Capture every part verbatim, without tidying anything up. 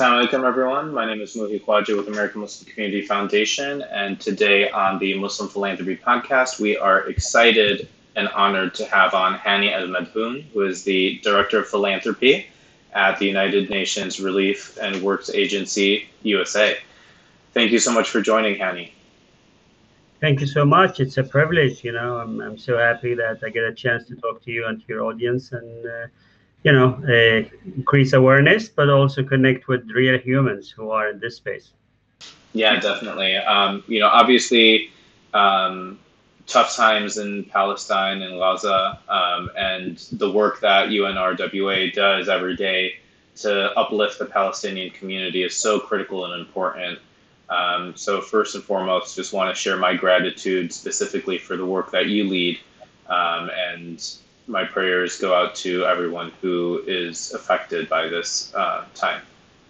Assalamu alaikum, everyone. My name is Muhi Khwaja with American Muslim Community Foundation, and today on the Muslim Philanthropy Podcast, we are excited and honored to have on Hani Al-Madhoun, who is the Director of Philanthropy at the United Nations Relief and Works Agency, U S A. Thank you so much for joining, Hani. Thank you so much. It's a privilege. You know, I'm, I'm so happy that I get a chance to talk to you and to your audience and, uh, you know, uh, increase awareness, but also connect with real humans who are in this space. Yeah, definitely. Um, you know, obviously, um, tough times in Palestine and Gaza, um, and the work that U N R W A does every day to uplift the Palestinian community is so critical and important. Um, so first and foremost, just want to share my gratitude specifically for the work that you lead, um, and my prayers go out to everyone who is affected by this uh, time.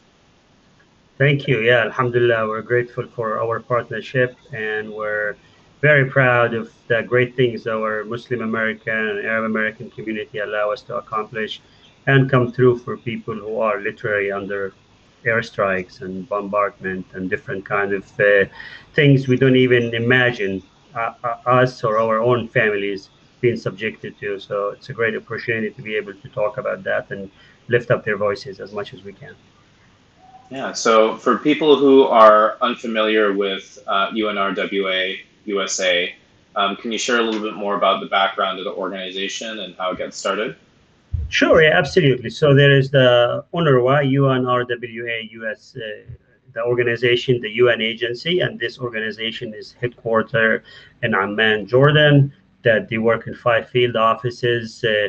Thank you. Yeah, Alhamdulillah, we're grateful for our partnership and we're very proud of the great things our Muslim American and Arab American community allow us to accomplish and come through for people who are literally under airstrikes and bombardment and different kind of uh, things we don't even imagine uh, uh, us or our own families being subjected to. So it's a great opportunity to be able to talk about that and lift up their voices as much as we can. Yeah, so for people who are unfamiliar with uh, U N R W A U S A, um, can you share a little bit more about the background of the organization and how it got started? Sure, yeah, absolutely. So there is the UNRWA, U N R W A, U S, uh, the organization, the U N agency, and this organization is headquartered in Amman, Jordan. That they work in five field offices: uh,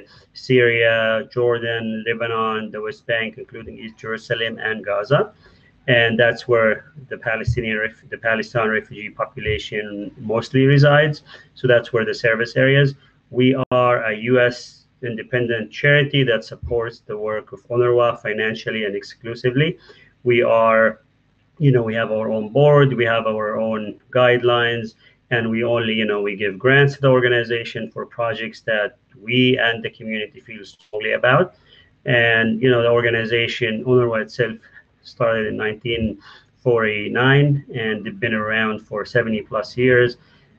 Syria, Jordan, Lebanon, the West Bank, including East Jerusalem and Gaza. And that's where the Palestinian, the Palestine refugee population mostly resides. So that's where the service areas. We are a U S independent charity that supports the work of UNRWA financially and exclusively. We are, you know, we have our own board, we have our own guidelines, and we only, you know, we give grants to the organization for projects that we and the community feel strongly about. And, you know, the organization, UNRWA itself, started in nineteen forty-nine and they've been around for seventy plus years,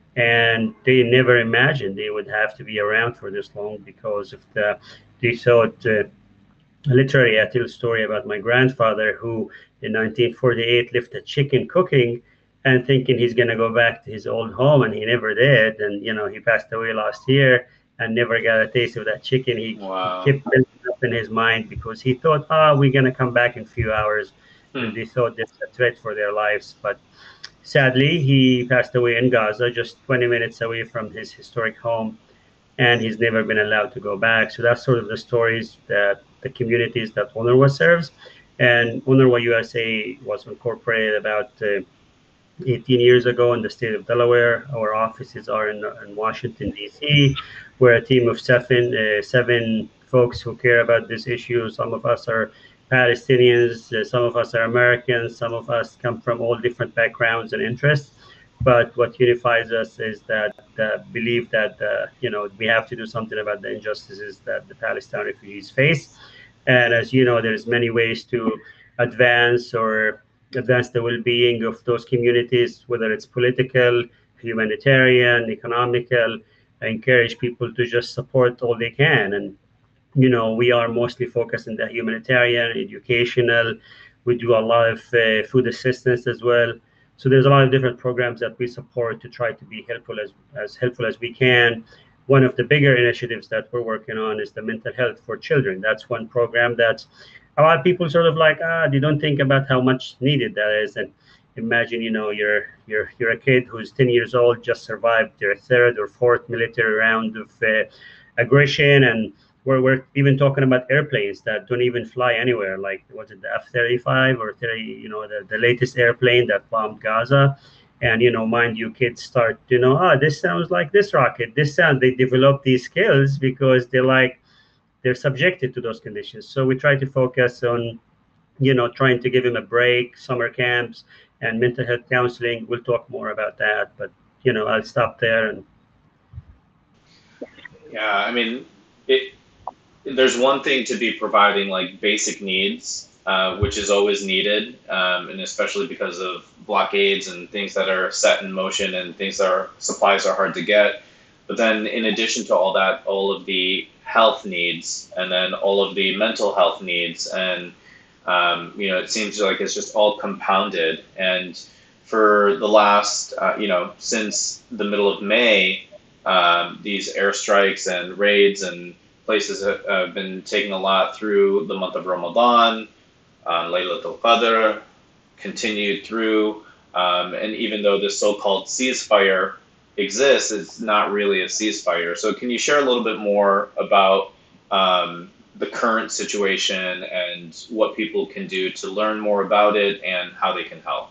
and they never imagined they would have to be around for this long because of the they thought uh, literally. I tell a story about my grandfather who in nineteen forty-eight left a chicken cooking and thinking he's going to go back to his old home, and he never did. And you know, he passed away last year and never got a taste of that chicken. He, he Wow. kept building up in his mind because he thought, oh, we're going to come back in a few hours, Hmm. and they thought there's a threat for their lives. But sadly, he passed away in Gaza, just twenty minutes away from his historic home, and he's never been allowed to go back. So that's sort of the stories that the communities that UNRWA serves. And UNRWA U S A was incorporated about uh, eighteen years ago in the state of Delaware. Our offices are in, in Washington, D C. We're a team of seven, uh, seven folks who care about this issue. Some of us are Palestinians, uh, some of us are Americans, some of us come from all different backgrounds and interests. But what unifies us is that the belief that uh, you know we have to do something about the injustices that the Palestinian refugees face. And as you know, there's many ways to advance or advance the well-being of those communities, whether it's political, humanitarian, economical. I encourage people to just support all they can. And you know, we are mostly focused in the humanitarian, educational. We do a lot of uh, food assistance as well. So there's a lot of different programs that we support to try to be helpful as, as helpful as we can. One of the bigger initiatives that we're working on is the mental health for children. That's one program that a lot of people sort of like, ah, they don't think about how much needed that is. And imagine, you know, you're you're you're a kid who's ten years old, just survived their third or fourth military round of uh, aggression, and we're, we're even talking about airplanes that don't even fly anywhere. Like, was it the F thirty-five or thirty, you know, the, the latest airplane that bombed Gaza? And, you know, mind you, kids start, you know, ah, this sounds like this rocket. This sound, they develop these skills because they're like, they're subjected to those conditions. So we try to focus on, you know, trying to give them a break, summer camps and mental health counseling. We'll talk more about that, but, you know, I'll stop there. And Yeah, I mean, it. There's one thing to be providing like basic needs, uh, which is always needed, um, and especially because of blockades and things that are set in motion and things that are supplies are hard to get. But then, in addition to all that, all of the health needs, and then all of the mental health needs, and um, you know, it seems like it's just all compounded. And for the last, uh, you know, since the middle of May, um, these airstrikes and raids and places have, have been taking a lot through the month of Ramadan, um, Laylatul Qadr, continued through, um, and even though this so-called ceasefire exists, it's not really a ceasefire. So can you share a little bit more about um, the current situation and what people can do to learn more about it and how they can help?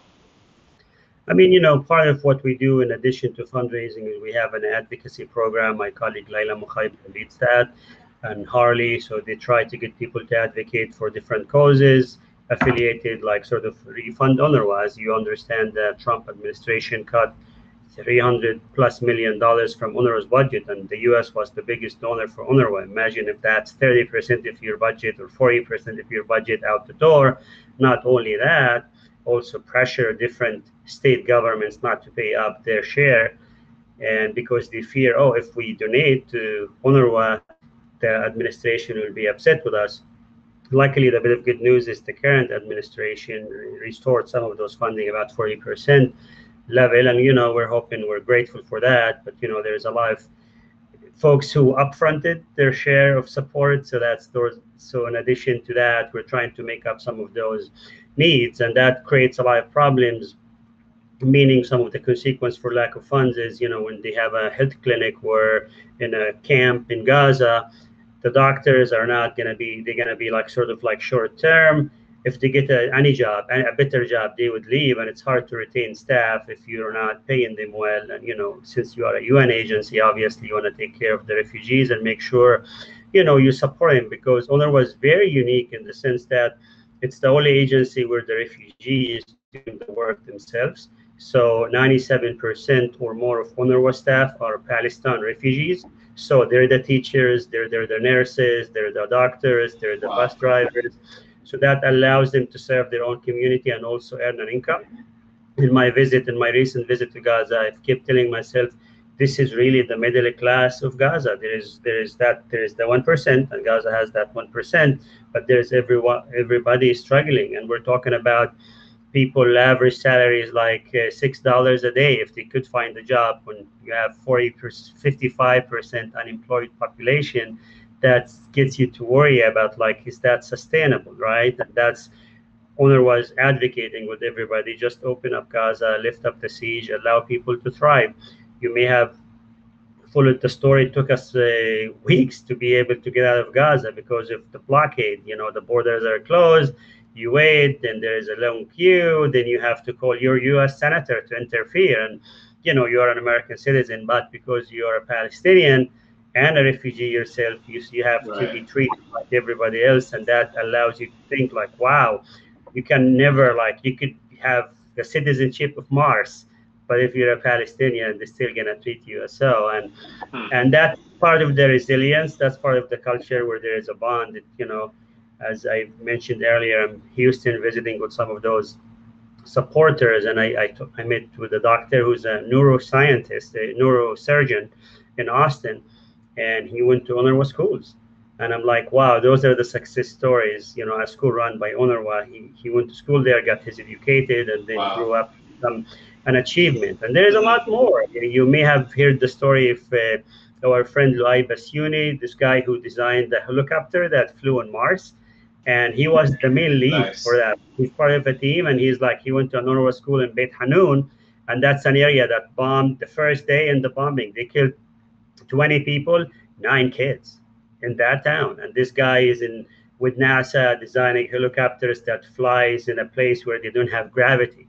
I mean, you know, part of what we do in addition to fundraising is we have an advocacy program. My colleague Laila Mukhaib leads that, and Harley. So they try to get people to advocate for different causes affiliated, like sort of refund UNRWA. As you understand, the Trump administration cut three hundred plus million dollars from UNRWA's budget, and the U S was the biggest donor for UNRWA. Imagine if that's thirty percent of your budget or forty percent of your budget out the door. Not only that, also pressure different state governments not to pay up their share, and because they fear, oh, if we donate to UNRWA, the administration will be upset with us. Luckily, the bit of good news is the current administration restored some of those funding, about forty percent level, and you know, we're hoping, we're grateful for that. But you know, there's a lot of folks who upfronted their share of support, so that's those. So in addition to that, we're trying to make up some of those needs, and that creates a lot of problems. Meaning, some of the consequence for lack of funds is, you know, when they have a health clinic or in a camp in Gaza, the doctors are not going to be, they're going to be like sort of like short term. If they get a, any job, a better job, they would leave, and it's hard to retain staff if you're not paying them well. And you know, since you are a U N agency, obviously you want to take care of the refugees and make sure, you know, you support them, because UNRWA was very unique in the sense that it's the only agency where the refugees doing the work themselves. So ninety-seven percent or more of UNRWA staff are Palestine refugees. So they're the teachers, they're, they're the nurses, they're the doctors, they're the wow. bus drivers. So that allows them to serve their own community and also earn an income. In my visit, in my recent visit to Gaza, I've kept telling myself, this is really the middle class of Gaza. There is there is that there is the one percent, and Gaza has that one percent, but there's everyone everybody is struggling, and we're talking about people average salaries like uh, six dollars a day if they could find a job. When you have forty, fifty-five percent unemployed population, that gets you to worry about, like, is that sustainable, right? And that's UNRWA is advocating with everybody. Just open up Gaza, lift up the siege, allow people to thrive. You may have followed the story. It took us uh, weeks to be able to get out of Gaza because of the blockade. You know, the borders are closed. You wait, then there is a long queue. Then you have to call your U S senator to interfere. And, you know, you are an American citizen, but because you are a Palestinian and a refugee yourself, you, you have right. to be treated like everybody else. And that allows you to think like, wow, you can never, like, you could have the citizenship of Mars, but if you're a Palestinian, they're still gonna treat you as so. And hmm. and that's part of the resilience. That's part of the culture where there is a bond. That, you know, as I mentioned earlier, I'm Houston visiting with some of those supporters, and I I, I met with a doctor who's a neuroscientist, a neurosurgeon in Austin, and he went to UNRWA schools. And I'm like, wow, those are the success stories. You know, a school run by UNRWA. He he went to school there, got his educated, and then wow. grew up um, an achievement. And there is a lot more. You may have heard the story of uh, our friend Luay Bassiouni, this guy who designed the helicopter that flew on Mars, and he was the main lead nice. for that. He's part of a team, and he's like, he went to a UNRWA school in Beit Hanun, and that's an area that bombed the first day in the bombing. They killed twenty people, nine kids in that town. And this guy is in with NASA designing helicopters that flies in a place where they don't have gravity.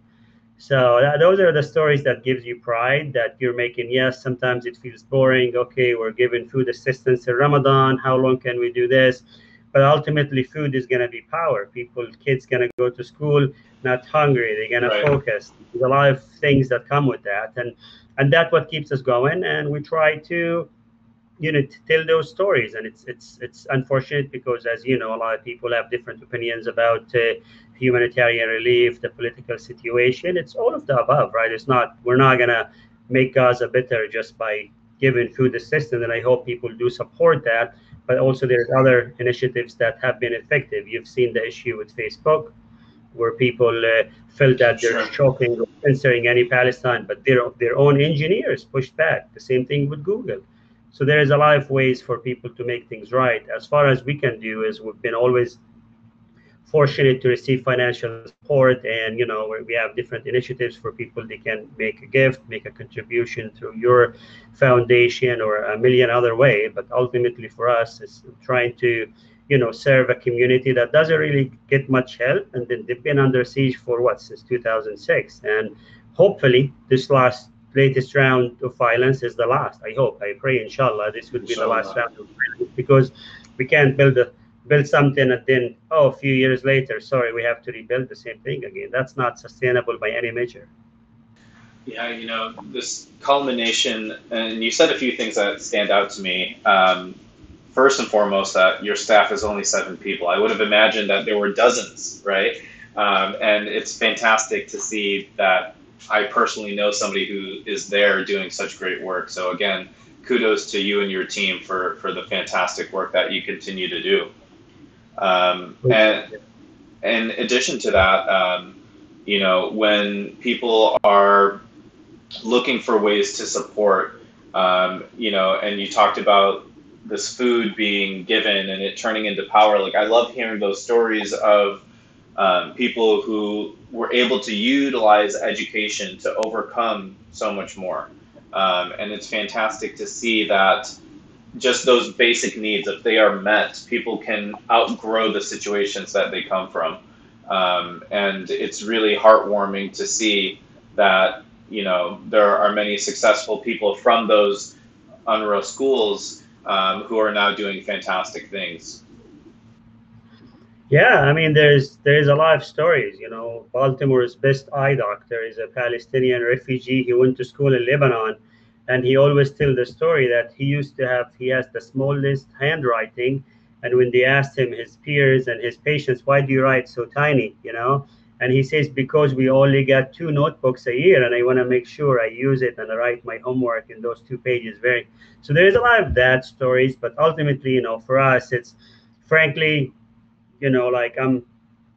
So that, those are the stories that gives you pride that you're making. Yes, sometimes it feels boring. Okay, we're giving food assistance in Ramadan. How long can we do this? But ultimately, food is going to be power. People, kids going to go to school not hungry. They're going right. to focus. There's a lot of things that come with that. And, and that's what keeps us going. And we try to you know, to tell those stories. And it's it's it's unfortunate because, as you know, a lot of people have different opinions about uh, humanitarian relief, the political situation. It's all of the above, right? It's not, we're not gonna make Gaza better just by giving food assistance, and I hope people do support that. But also, there's other initiatives that have been effective. You've seen the issue with Facebook, where people uh, felt that they're Sure. choking or censoring any Palestine, but their their own engineers pushed back. The same thing with Google. So there is a lot of ways for people to make things right. As far as we can do is, we've been always fortunate to receive financial support, and you know, we have different initiatives for people. They can make a gift, make a contribution through your foundation, or a million other way. But ultimately for us, it's trying to, you know, serve a community that doesn't really get much help, and then they've been under siege for what, since two thousand six. And hopefully this last latest round of violence is the last. I hope, I pray, inshallah, this would be the last Inshallah. round of violence, because we can't build a build something and then, oh, a few years later, sorry, we have to rebuild the same thing again. That's not sustainable by any measure. Yeah, you know, this culmination, and you said a few things that stand out to me. Um, first and foremost, that your staff is only seven people. I would have imagined that there were dozens, right? Um, and it's fantastic to see that I personally know somebody who is there doing such great work. So again, kudos to you and your team for for the fantastic work that you continue to do. Um, and in addition to that, um, you know, when people are looking for ways to support, um, you know, and you talked about this food being given and it turning into power. Like, I love hearing those stories of um, people who were able to utilize education to overcome so much more. Um, and it's fantastic to see that just those basic needs, if they are met, people can outgrow the situations that they come from. Um, and it's really heartwarming to see that, you know, there are many successful people from those UNRWA schools um, who are now doing fantastic things. Yeah, I mean, there's there's a lot of stories. You know, Baltimore's best eye doctor is a Palestinian refugee. He went to school in Lebanon, and he always tells the story that he used to have. He has the smallest handwriting, and when they asked him, his peers and his patients, why do you write so tiny? You know, and he says, because we only got two notebooks a year, and I want to make sure I use it and I write my homework in those two pages. Very. So there is a lot of that stories, but ultimately, you know, for us, it's frankly, you know, like I'm,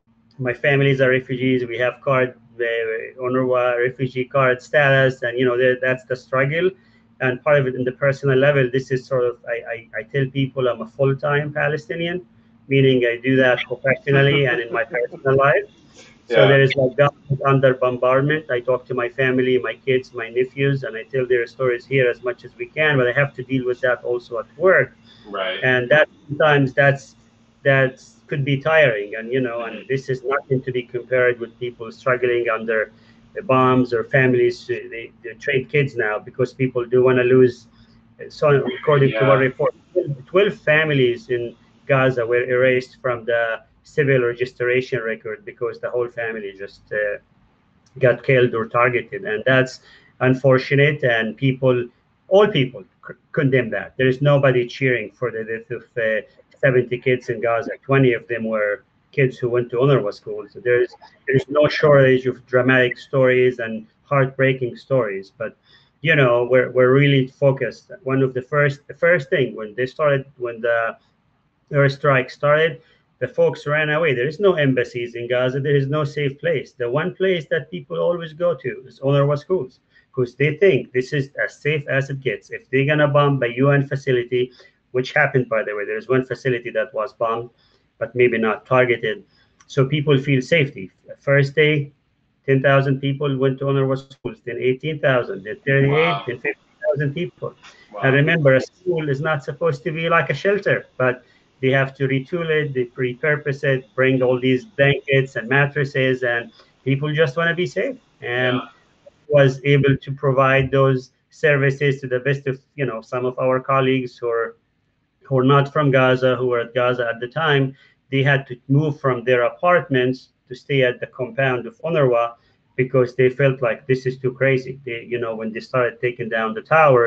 my families are refugees. We have card, uh, UNRWA refugee card status, and you know, that's the struggle. And part of it, in the personal level, this is sort of, I, I, I tell people I'm a full-time Palestinian, meaning I do that professionally and in my personal life. So Yeah, there is like that under bombardment. I talk to my family, my kids, my nephews, and I tell their stories here as much as we can. But I have to deal with that also at work, right. and that sometimes that's that could be tiring. And you know, and Hmm. this is nothing to be compared with people struggling under the bombs, or families, uh, they, they trade kids now because people do want to lose. So according to one Yeah, report, twelve families in Gaza were erased from the civil registration record because the whole family just uh, got killed or targeted. And that's unfortunate, and people, all people c- condemn that. There is nobody cheering for the death of uh, seventy kids in Gaza. twenty of them were kids who went to UNRWA schools. So there's there's no shortage of dramatic stories and heartbreaking stories. But you know, we're, we're really focused. One of the first the first thing when they started, when the airstrike started, the folks ran away. There is no embassies in Gaza. There is no safe place. The one place that people always go to is UNRWA schools, because they think this is as safe as it gets. If they're gonna bomb a U N facility, which happened, by the way, there's one facility that was bombed, but maybe not targeted. So people feel safety. First day, ten thousand people went to UNRWA schools, then eighteen thousand, then thirty-eight, wow, then fifty thousand people. And wow. remember, a school is not supposed to be like a shelter, but they have to retool it, they repurpose it, bring all these blankets and mattresses, and people just want to be safe. And Yeah, was able to provide those services to the best of, you know, some of our colleagues who are who are not from Gaza, who were at Gaza at the time. They had to move from their apartments to stay at the compound of UNRWA because they felt like this is too crazy. They, you know, when they started taking down the towers,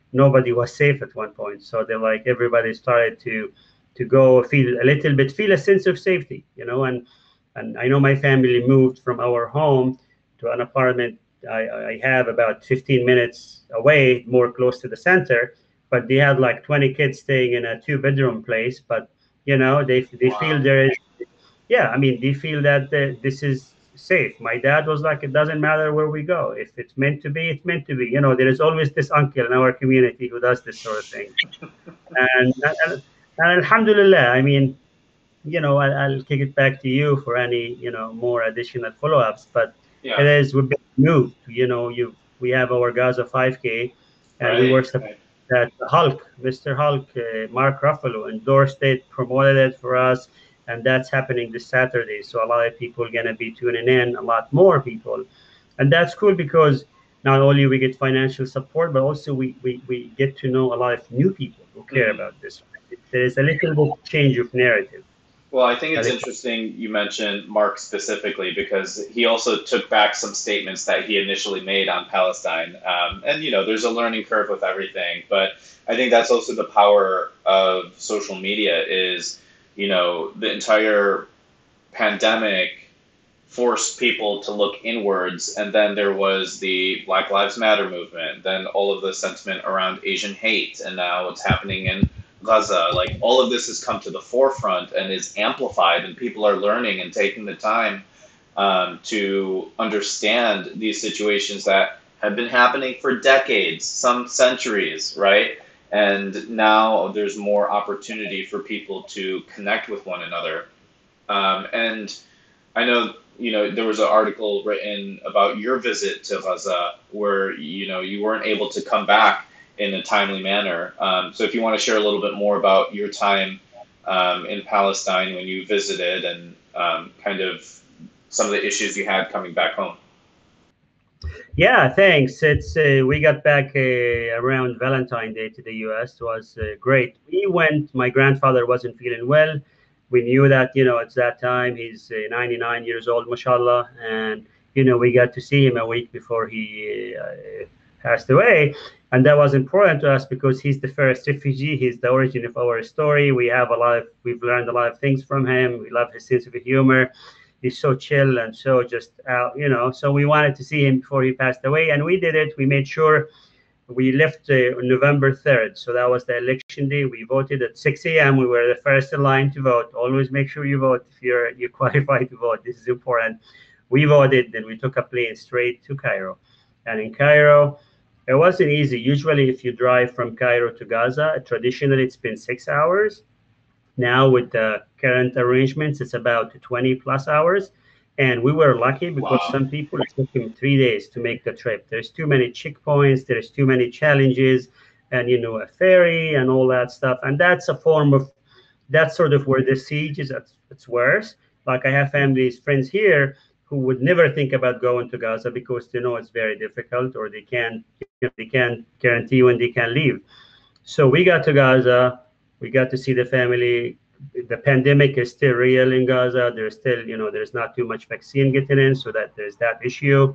nobody was safe at one point. So they're like everybody started to to go feel a little bit, feel a sense of safety, you know. And and I know my family moved from our home to an apartment I, I have about fifteen minutes away, more close to the center. But they had like twenty kids staying in a two bedroom place. But you know, they they feel Wow. there is, yeah, I mean, they feel that uh, this is safe. My dad was like, it doesn't matter where we go. If it's meant to be, it's meant to be. You know, there is always this uncle in our community who does this sort of thing. And, and, and Alhamdulillah, I mean, you know, I'll, I'll kick it back to you for any, you know, more additional follow-ups. But it Yeah. is, we've been moved. You know, you we have our Gaza five K, and we were Right. supposed Right. that Hulk, Mister Hulk, uh, Mark Ruffalo endorsed it, promoted it for us, and that's happening this Saturday. So a lot of people are gonna be tuning in, a lot more people, and that's cool because not only we get financial support, but also we we, we get to know a lot of new people who care Mhm. about this. There is a little bit change of narrative. Well, I think A it's little. interesting you mentioned Mark specifically because he also took back some statements that he initially made on Palestine. Um, and, you know, there's a learning curve with everything. But I think that's also the power of social media is, you know, the entire pandemic forced people to look inwards. And then there was the Black Lives Matter movement, then all of the sentiment around Asian hate, and now what's happening in Gaza. Like all of this has come to the forefront and is amplified, and people are learning and taking the time um, to understand these situations that have been happening for decades, some centuries, right? And now there's more opportunity for people to connect with one another. Um, and I know, you know, there was an article written about your visit to Gaza where, you know, you weren't able to come back in a timely manner. Um, so if you want to share a little bit more about your time um, in Palestine when you visited and um, kind of some of the issues you had coming back home. Yeah, thanks. It's uh, we got back uh, around Valentine Day to the U S. It was uh, great. We went. My grandfather wasn't feeling well. We knew that, you know, it's that time. He's uh, ninety-nine years old, mashallah, and you know we got to see him a week before he uh, passed away, and that was important to us because he's the first refugee. He's the origin of our story. We have a lot of we've learned a lot of things from him. We love his sense of humor. He's so chill and so just out, you know. So we wanted to see him before he passed away, and we did it. We made sure we left uh, on November third. So that was the election day. We voted at six a m. We were the first in line to vote. Always make sure you vote if you're you qualify to vote. This is important. We voted, then we took a plane straight to Cairo. And in Cairo, it wasn't easy. Usually, if you drive from Cairo to Gaza, traditionally it's been six hours. Now, with the current arrangements, it's about twenty plus hours. And we were lucky because Wow. some people it took them three days to make the trip. There's too many checkpoints, there's too many challenges, and you know, a ferry and all that stuff. And that's a form of that's sort of where the siege is at its worst. Like I have families, friends here who would never think about going to Gaza because they know it's very difficult or they can't you know, they can't guarantee when they can leave. So we got to Gaza. We got to see the family. The pandemic is still real in Gaza. There's still, you know, there's not too much vaccine getting in, so that there's that issue.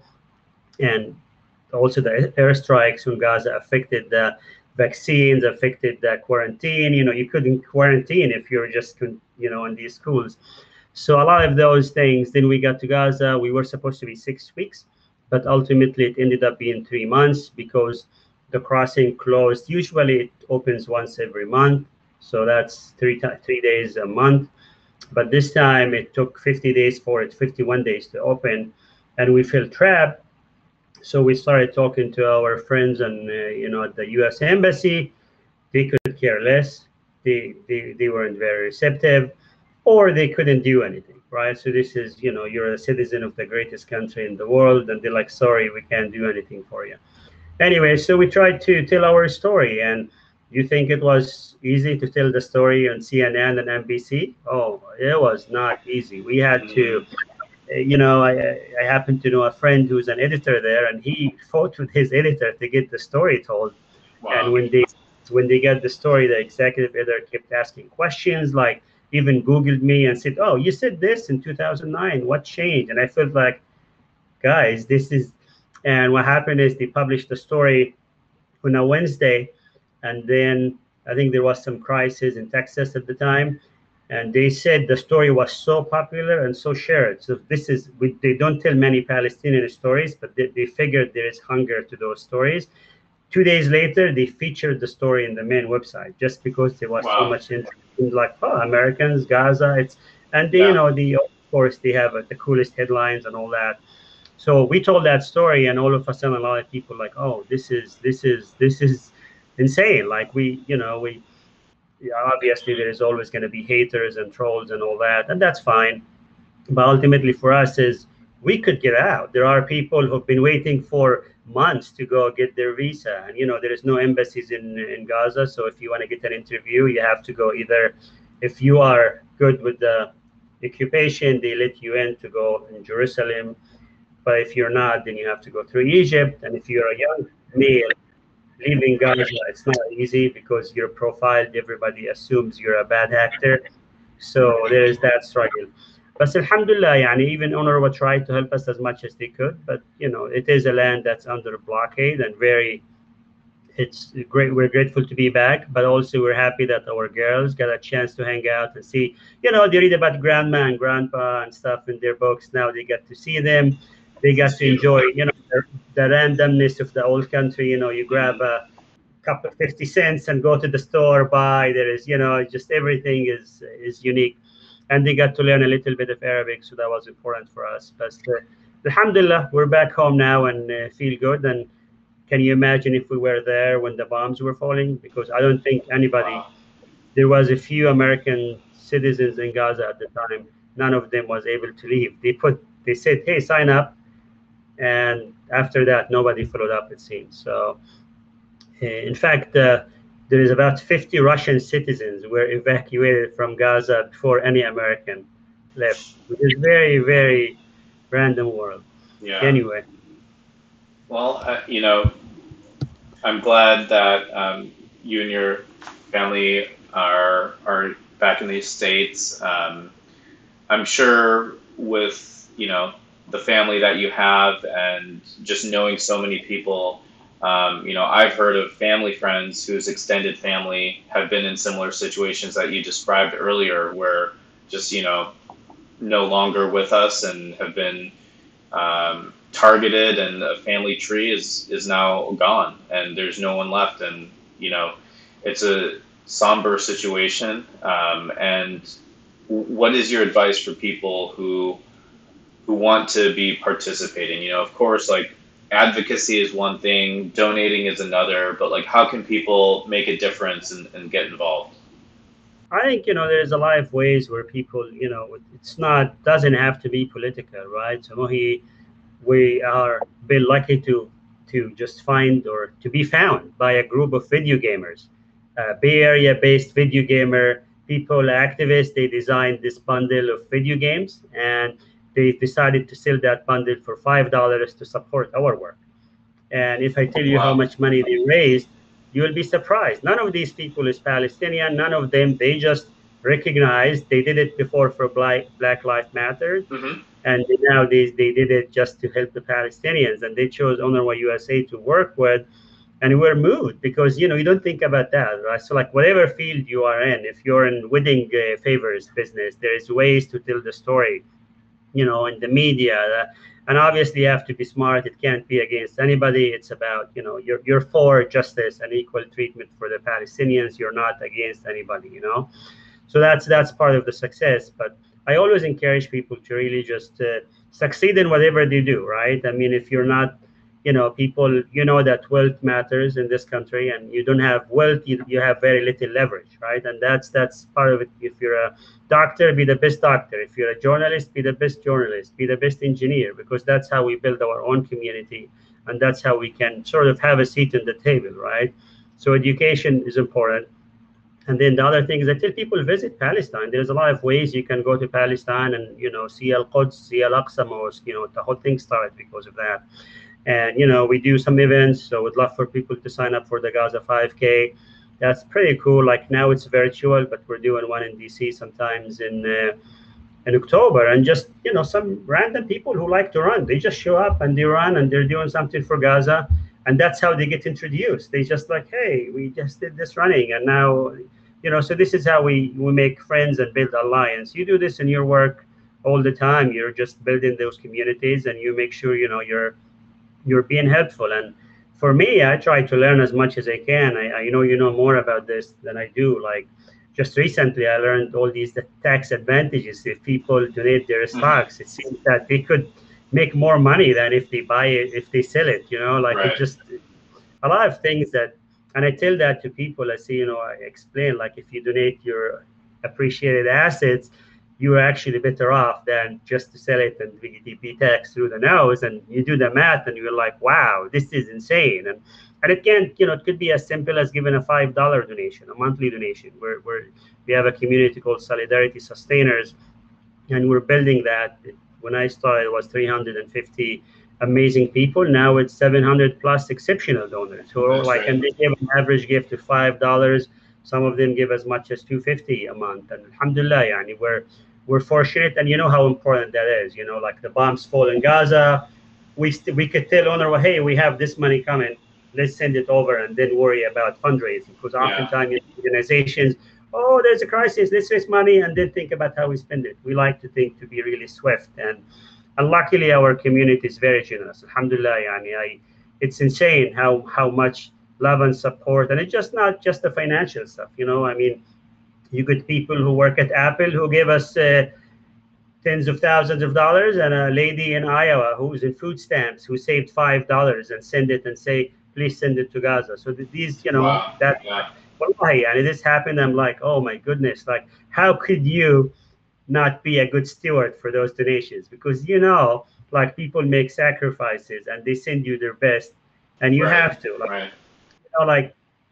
And also the airstrikes in Gaza affected the vaccines, affected the quarantine. You know, you couldn't quarantine if you're just, you know, in these schools. So a lot of those things. Then we got to Gaza. We were supposed to be six weeks, but ultimately it ended up being three months because the crossing closed. Usually it opens once every month, so that's three three days a month. But this time it took fifty days for it, fifty-one days to open, and we felt trapped. So we started talking to our friends and uh, you know at the U S embassy. They could care less. They, they they weren't very receptive, or they couldn't do anything, right? So this is, you know, you're a citizen of the greatest country in the world, and they're like, sorry, we can't do anything for you. Anyway, so we tried to tell our story, and you think it was easy to tell the story on C N N and N B C? Oh, it was not easy. We had Mm. to, you know, I, I happen to know a friend who's an editor there, and he fought with his editor to get the story told. And Wow. when they when they get the story, the executive editor kept asking questions, like even Googled me and said, "Oh, you said this in two thousand nine. What changed?" And I felt like, guys, this is. And what happened is they published the story on a Wednesday, and then I think there was some crisis in Texas at the time, and they said the story was so popular and so shared. So this is we, they don't tell many Palestinian stories, but they, they figured there is hunger to those stories. Two days later, they featured the story in the main website just because there was so Wow. much interest in, like, oh, Americans, Gaza. It's and they, you Yeah. know, the of course they have uh, the coolest headlines and all that. So we told that story, and all of a sudden, a lot of people like, oh, this is this is this is insane. Like we, you know, we yeah, obviously there is always going to be haters and trolls and all that, and that's fine. But ultimately, for us, is we could get out. There are people who've been waiting for months to go get their visa, and you know there is no embassies in in Gaza. So if you want to get an interview, you have to go either if you are good with the occupation, they let you in to go in Jerusalem. But if you're not, then you have to go through Egypt. And if you're a young male leaving Gaza, it's not easy because you're profiled. Everybody assumes you're a bad actor. So there is that struggle. But alhamdulillah, yani, even UNRWA tried to help us as much as they could. But you know, it is a land that's under blockade and very. It's great. We're grateful to be back, but also we're happy that our girls got a chance to hang out and see. You know, they read about grandma and grandpa and stuff in their books. Now they get to see them. They It's got to beautiful. enjoy, you know, the, the randomness of the old country. You know, you grab Mhm. a cup of fifty cents and go to the store, buy. There is, you know, just everything is is unique, and they got to learn a little bit of Arabic, so that was important for us. But uh, alhamdulillah, we're back home now and uh, feel good. And can you imagine if we were there when the bombs were falling? Because I don't think anybody. Wow. There was a few American citizens in Gaza at the time. None of them was able to leave. They put. They said, "Hey, sign up," and after that, nobody followed up. It seems so. Uh, In fact, uh, there is about fifty Russian citizens were evacuated from Gaza before any American left, which is very, very random world. Yeah. Anyway, Well, uh, you know, I'm glad that um, you and your family are are back in these states. Um, I'm sure with, you know, the family that you have and just knowing so many people, um, you know, I've heard of family friends whose extended family have been in similar situations that you described earlier, where just, you know, no longer with us and have been um, targeted, and the family tree is is now gone, and there's no one left, and you know, it's a somber situation. Um, and what is your advice for people who who want to be participating? You know, of course, like advocacy is one thing, donating is another, but like, how can people make a difference and, and get involved? I think, you know, there's a lot of ways where people, you know, it's not doesn't have to be political, right? So Mohi, we are been lucky to to just find or to be found by a group of video gamers, uh, Bay Area based video gamer people, activists. They designed this bundle of video games, and they decided to sell that bundle for five dollars to support our work. And if I tell you how Wow. much money they raised, you will be surprised. None of these people is Palestinian. None of them. They just recognized they did it before for Black Black Lives Matter, Hmm. and now they, they did it just to help the Palestinians, and they chose UNRWA U S A to work with, and we're moved because you know you don't think about that, right? So like whatever field you are in, if you're in wedding uh, favors business, there is ways to tell the story, you know, in the media. Uh, and obviously, you have to be smart. It can't be against anybody. It's about, you know, you're, you're for justice and equal treatment for the Palestinians. You're not against anybody, you know. So that's that's part of the success. But I always encourage people to really just uh, succeed in whatever they do, right? I mean, if you're not, you know, people, you know that wealth matters in this country, and you don't have wealth, you, you have very little leverage, right? And that's that's part of it. If you're a doctor, be the best doctor. If you're a journalist, be the best journalist. Be the best engineer, because that's how we build our own community, and that's how we can sort of have a seat at the table, right? So education is important. And then the other thing is I tell people visit Palestine. There's a lot of ways you can go to Palestine and you know see Al Quds, see Al Aqsa Mosque. You know the whole thing started because of that. And you know we do some events, so we'd love for people to sign up for the Gaza five K. That's pretty cool. Like now it's virtual, but we're doing one in D C sometimes in uh, in October. And just you know some random people who like to run, they just show up and they run and they're doing something for Gaza. and that's how they get introduced. They just like, hey, we just did this running, and now, you know. So this is how we we make friends and build alliance. You do this in your work all the time. You're just building those communities, and you make sure, you know, you're you're being helpful. And for me, I try to learn as much as I can. I, I know you know more about this than I do. Like just recently, I learned all these the tax advantages. If people donate their Mm-hmm. stocks, it seems that they could make more money than if they buy it, if they sell it. You know, like it Right. just a lot of things that, and I tell that to people. I say, you know, I explain like if you donate your appreciated assets, you're actually better off than just to sell it and be taxed through the nose. And you do the math, and you're like, wow, this is insane. And and it can, you know, it could be as simple as giving a five dollar donation, a monthly donation. Where where we have a community called Solidarity Sustainers, and we're building that. When I started, it was three hundred fifty amazing people. Now it's seven hundred plus exceptional donors who are That's like, great. and they give an average gift of five dollars. Some of them give as much as two fifty a month. And alhamdulillah, yani we're we're fortunate, and you know how important that is. You know, like the bombs fall in Gaza, we st- we could tell UNRWA, hey, we have this money coming. Let's send it over, and then worry about fundraising. Because Yeah. oftentimes organizations, oh, there's a crisis, let's raise money, and then think about how we spend it. We like to think to be really swift, and and luckily our community is very generous. Alhamdulillah, yani, I, it's insane how how much love and support, and it's just not just the financial stuff. You know, I mean, you get people who work at Apple who give us uh, tens of thousands of dollars, and a lady in Iowa who's in food stamps who saved five dollars and send it and say, please send it to Gaza. So that these, you know, Wow. that Yeah. wallahi, and this happened. I'm like, oh my goodness, like how could you not be a good steward for those donations? Because you know, like people make sacrifices and they send you their best, and you Right. have to, like, Right. you know, like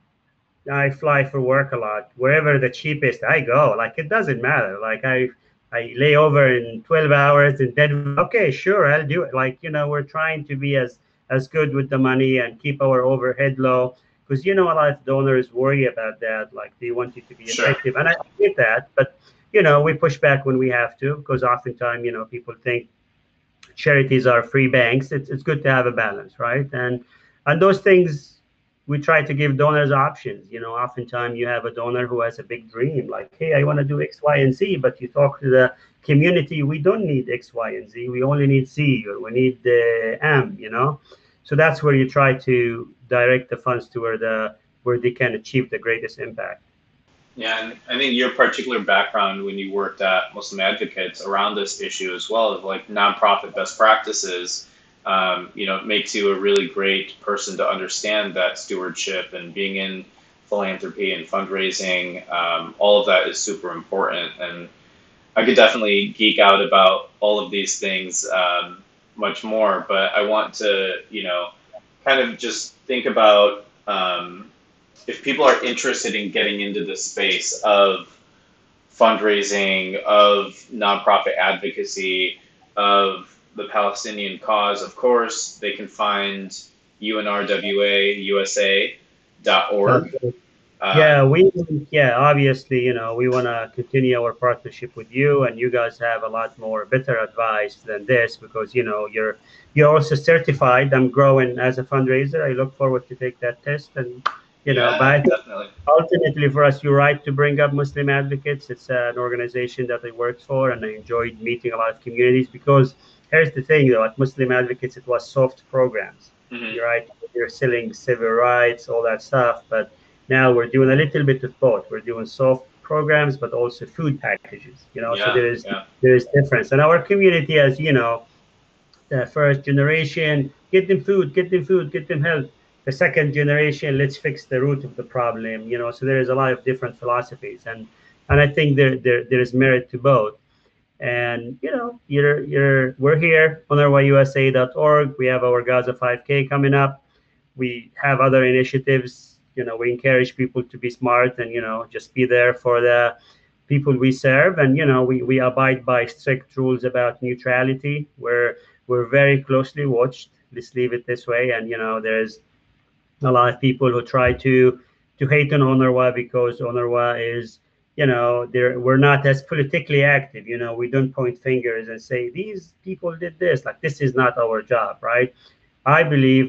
I fly for work a lot. Wherever the cheapest I go, like it doesn't matter. Like I I lay over in twelve hours in Denver. Okay, sure, I'll do it. Like, you know, we're trying to be as as good with the money and keep our overhead low, because you know a lot of donors worry about that. Like they want you to be Sure. effective, and I get that. But you know, we push back when we have to, because oftentimes, you know, people think charities are free banks. It's, it's good to have a balance, right? And and those things, we try to give donors options. You know, oftentimes you have a donor who has a big dream, like, hey, I want to do X, Y, and Z, but you talk to the community, we don't need X, Y, and Z. We only need C, or we need the M. You know, so that's where you try to direct the funds to where the where they can achieve the greatest impact. Yeah, and I think your particular background when you worked at Muslim Advocates around this issue as well of like nonprofit best practices, um, you know, it makes you a really great person to understand that stewardship and being in philanthropy and fundraising. Um, all of that is super important, and I could definitely geek out about all of these things um, much more. But I want to, you know, kind of just think about. Um, if people are interested in getting into the space of fundraising, of nonprofit advocacy, of the Palestinian cause, of course, they can find U N R W A U S A dot org. Yeah, Um, we yeah, obviously, you know, we want to continue our partnership with you, and you guys have a lot more better advice than this, because you know you're you're also certified. I'm growing as a fundraiser. I look forward to take that test, and you know, but yeah, I think definitely. ultimately for us, you're right to bring up Muslim Advocates. It's an organization that I worked for, and I enjoyed meeting a lot of communities, because here's the thing though, at Muslim Advocates, it was soft programs. Hmm. You're right, you're selling civil rights, all that stuff, but now we're doing a little bit of both. We're doing soft programs, but also food packages. You know, so Yeah, there is yeah, there is difference. And our community, as you know, the first generation, get them food, get them food, get them help. The second generation, let's fix the root of the problem. You know, so there is a lot of different philosophies, and and I think there there, there is merit to both. And you know, you're you're we're here on UNRWA U S A dot org. We have our Gaza five K coming up. We have other initiatives. You know, we encourage people to be smart and, you know, just be there for the people we serve. And you know, we, we abide by strict rules about neutrality. We're we're very closely watched. Let's leave it this way. And you know, there's a lot of people who try to to hate on UNRWA because UNRWA is, you know, they're, we're not as politically active. You know, we don't point fingers and say these people did this. Like, this is not our job, right? I believe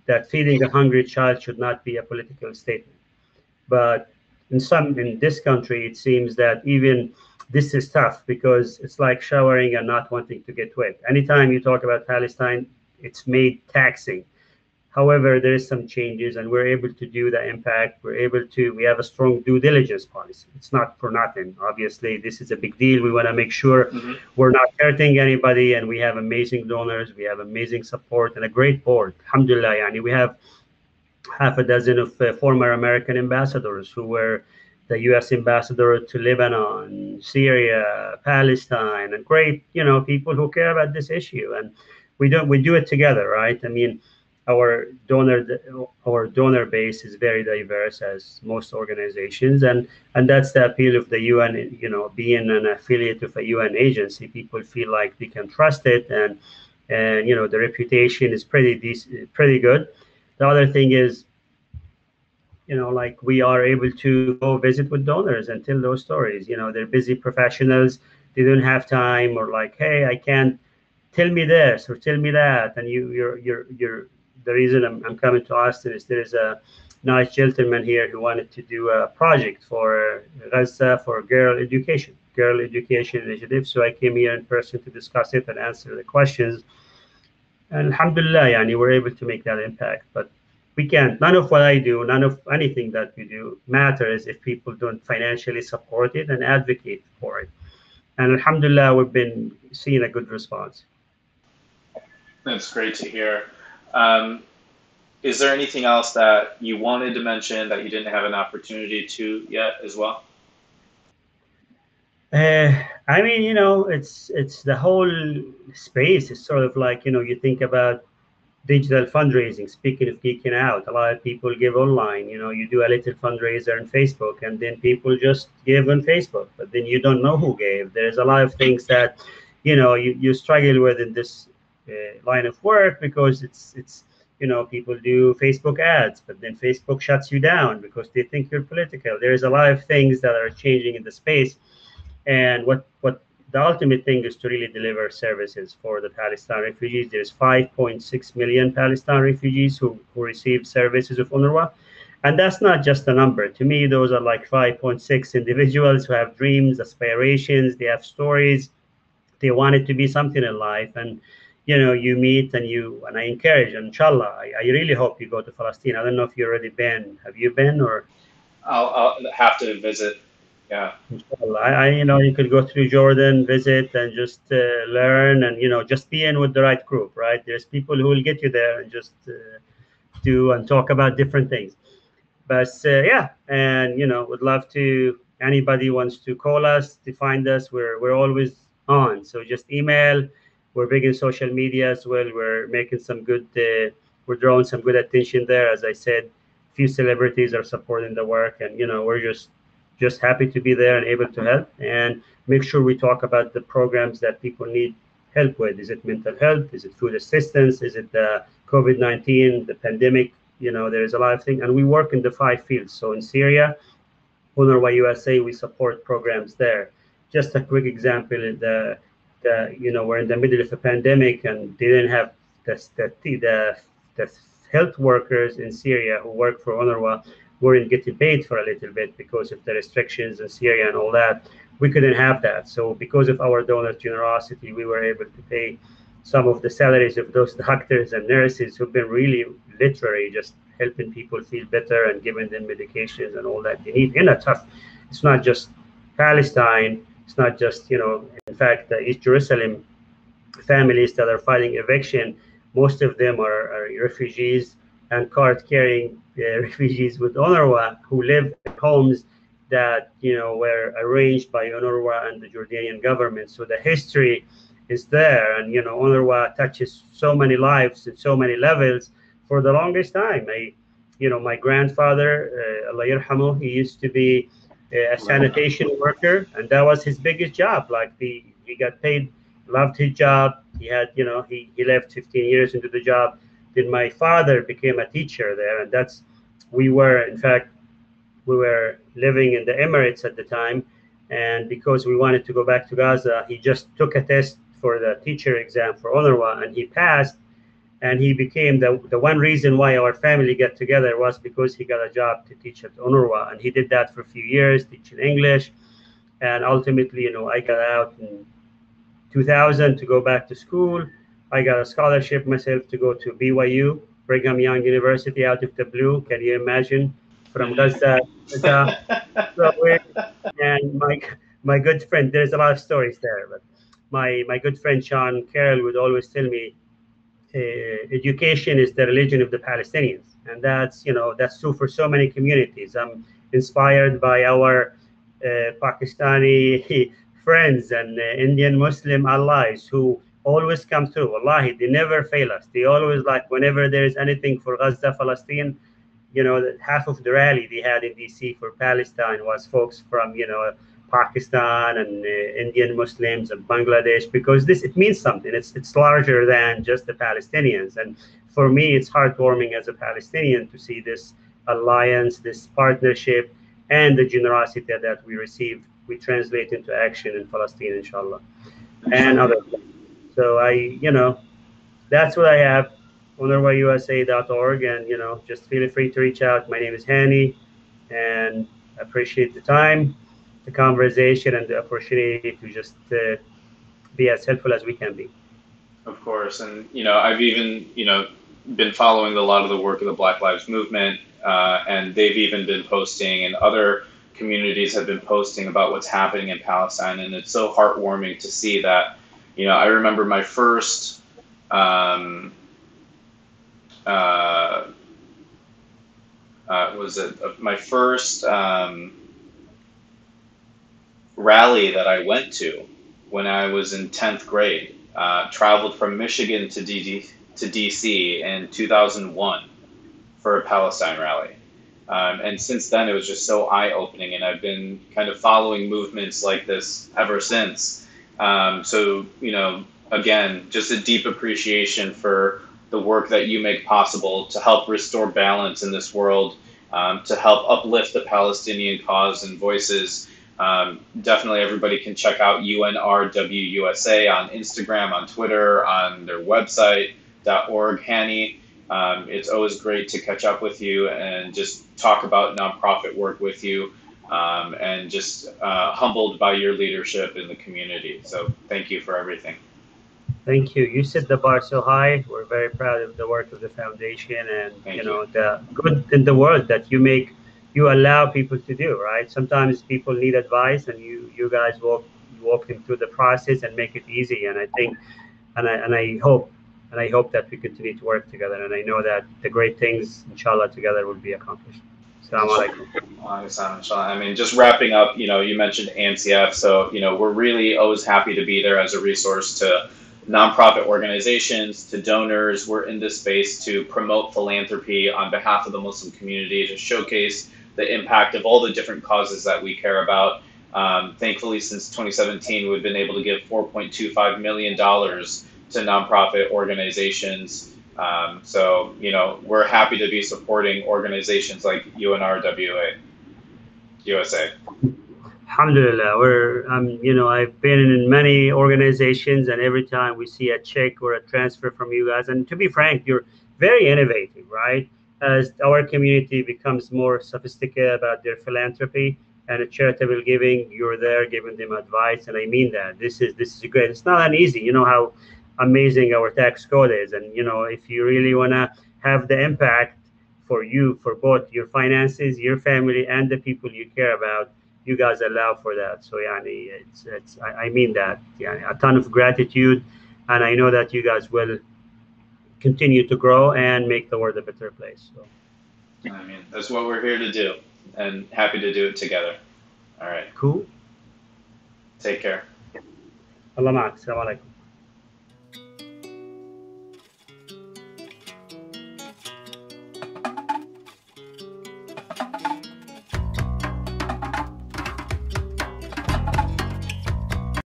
that feeding a hungry child should not be a political statement. But in some in this country, it seems that even this is tough because it's like showering and not wanting to get wet. Anytime you talk about Palestine, it's made taxing. However, there is some changes, and we're able to do the impact. We're able to. We have a strong due diligence policy. It's not for nothing. Obviously, this is a big deal. We want to make sure mm-hmm. we're not hurting anybody, and we have amazing donors. We have amazing support and a great board. Alhamdulillah, yani we have half a dozen of uh, former American ambassadors who were the U S ambassador to Lebanon, Syria, Palestine, and great, you know, people who care about this issue. And we don't we do it together, right? I mean, our donor our donor base is very diverse, as most organizations, and and that's the appeal of the U N. You know, being an affiliate of a U N agency, people feel like they can trust it, and and you know the reputation is pretty decent, pretty good. The other thing is, you know, like we are able to go visit with donors and tell those stories. You know, they're busy professionals; they don't have time, or like, hey, I can't. Tell me this or tell me that, and you you're you're you're. The reason I'm, I'm coming to Austin is there is a nice gentleman here who wanted to do a project for Gaza for girl education, girl education initiative. So I came here in person to discuss it and answer the questions. And alhamdulillah, yani, we're able to make that impact. But we can't. None of what I do, none of anything that we do matters if people don't financially support it and advocate for it. And alhamdulillah, we've been seeing a good response. That's great to hear. Um, is there anything else that you wanted to mention that you didn't have an opportunity to yet as well? Uh, I mean, you know, it's it's the whole space is sort of like, you know, you think about digital fundraising. Speaking of geeking out, a lot of people give online. You know, you do a little fundraiser on Facebook, and then people just give on Facebook, but then you don't know who gave. There's a lot of things that, you know, you, you struggle with in this Uh, line of work because it's it's you know people do Facebook ads, but then Facebook shuts you down because they think you're political. There's a lot of things that are changing in the space, and what what the ultimate thing is to really deliver services for the Palestine refugees. There's five point six million Palestine refugees who who receive services of UNRWA, and that's not just a number. To me, those are like five point six individuals who have dreams, aspirations, they have stories, they want it to be something in life, and you know, you meet and you, and I encourage, inshallah, I, I really hope you go to Palestine. I don't know if you've already been. Have you been or? I'll, I'll have to visit. Yeah. Inshallah. I, I, you know, you could go through Jordan, visit and just uh, learn and, you know, just be in with the right group, right? There's people who will get you there and just uh, do and talk about different things. But uh, yeah, and, you know, would love to, anybody wants to call us, to find us, we're, we're always on. So just email. We're big in social media as well. We're making some good, uh, we're drawing some good attention there. As I said, few celebrities are supporting the work, and you know we're just just happy to be there and able to help and make sure we talk about the programs that people need help with. Is it mental health? Is it food assistance? Is it the COVID nineteen, the pandemic? You know, there's a lot of things, and we work in the five fields. So in Syria, UNRWA U S A, we support programs there. Just a quick example, the The, you know, we're in the middle of a pandemic and they didn't have the, the, the, the health workers in Syria who work for UNRWA weren't getting paid for a little bit because of the restrictions in Syria and all that. We couldn't have that. So because of our donors' generosity, we were able to pay some of the salaries of those doctors and nurses who've been really literally just helping people feel better and giving them medications and all that they need in a tough, it's not just Palestine. It's not just, you know, in fact, the East Jerusalem families that are fighting eviction, most of them are, are refugees and card-carrying uh, refugees with UNRWA who live in homes that, you know, were arranged by UNRWA and the Jordanian government. So the history is there, and, you know, UNRWA touches so many lives at so many levels for the longest time. I, you know, my grandfather, uh, Allah yarhamu, he used to be a sanitation worker, and that was his biggest job. Like the he got paid, loved his job. He had, you know, he, he left fifteen years into the job. Then my father became a teacher there, and that's we were in fact we were living in the Emirates at the time, and because we wanted to go back to Gaza, he just took a test for the teacher exam for UNRWA, and he passed. and he became the, the one reason why our family got together was because he got a job to teach at UNRWA, and he did that for a few years, teaching English. And ultimately, you know, I got out in two thousand to go back to school. I got a scholarship myself to go to B Y U, Brigham Young University, out of the blue. Can you imagine? From Gaza, Africa. So we- and my my good friend, there's a lot of stories there, but my my good friend Sean Carroll would always tell me, uh, education is the religion of the Palestinians, and that's you know that's true for so many communities. I'm inspired by our uh, Pakistani friends and uh, Indian Muslim allies who always come through. Wallahi, they never fail us. They always, like, whenever there is anything for Gaza, Palestine, you know, half of the rally they had in D C for Palestine was folks from, you know, Pakistan and uh, Indian Muslims and Bangladesh, because this, it means something. It's it's larger than just the Palestinians. And for me, it's heartwarming as a Palestinian to see this alliance, this partnership, and the generosity that we receive, we translate into action in Palestine, inshallah, and other places. So I, you know, that's what I have. UNRWA U S A dot org, and you know, just feel free to reach out. My name is Hani, and I appreciate the time, the conversation, and the opportunity to just uh, be as helpful as we can be. Of course, and you know, I've even you know been following a lot of the work of the Black Lives Movement, uh, and they've even been posting, and other communities have been posting about what's happening in Palestine, and it's so heartwarming to see that. You know, I remember my first um, uh, uh, was it uh, my first um, rally that I went to when I was in tenth grade. Uh, traveled from Michigan to D D to D C in two thousand one for a Palestine rally. Um, and since then, it was just so eye-opening, and I've been kind of following movements like this ever since. Um, so, you know, again, just a deep appreciation for the work that you make possible to help restore balance in this world, um, to help uplift the Palestinian cause and voices. Um, definitely everybody can check out U N R W U S A on Instagram, on Twitter, on their website, .org, Hani. Um, it's always great to catch up with you and just talk about nonprofit work with you, um, and just uh, humbled by your leadership in the community. So thank you for everything. Thank you. You set the bar so high. We're very proud of the work of the foundation, and Thank you you. know the good in the world that you make, you allow people to do. Right. Sometimes people need advice, and you you guys walk you walk them through the process and make it easy. And I think, and I and I hope, and I hope that we continue to work together. And I know that the great things, inshallah, together will be accomplished. Assalamu alaikum. I mean, just wrapping up, you know, you mentioned A N C F, so, you know, we're really always happy to be there as a resource to nonprofit organizations, to donors. We're in this space to promote philanthropy on behalf of the Muslim community, to showcase the impact of all the different causes that we care about. Um, thankfully, since twenty seventeen, we've been able to give four point two five million dollars to nonprofit organizations. Um, so, you know, we're happy to be supporting organizations like U N R W U S A. Alhamdulillah, we're um, you know, I've been in many organizations, and every time we see a check or a transfer from you guys, and to be frank, you're very innovative, right? As our community becomes more sophisticated about their philanthropy and a charitable giving, you're there giving them advice, and I mean that. This is this is great. It's not uneasy. You know how amazing our tax code is, and you know, if you really wanna have the impact for you, for both your finances, your family, and the people you care about, you guys allow for that. So yani, it's it's I, I mean that. Yeah, a ton of gratitude, and I know that you guys will continue to grow and make the world a better place. So I mean, that's what we're here to do, and happy to do it together. All right. Cool. Take care. Allah ma'ak. Assalamu alaikum.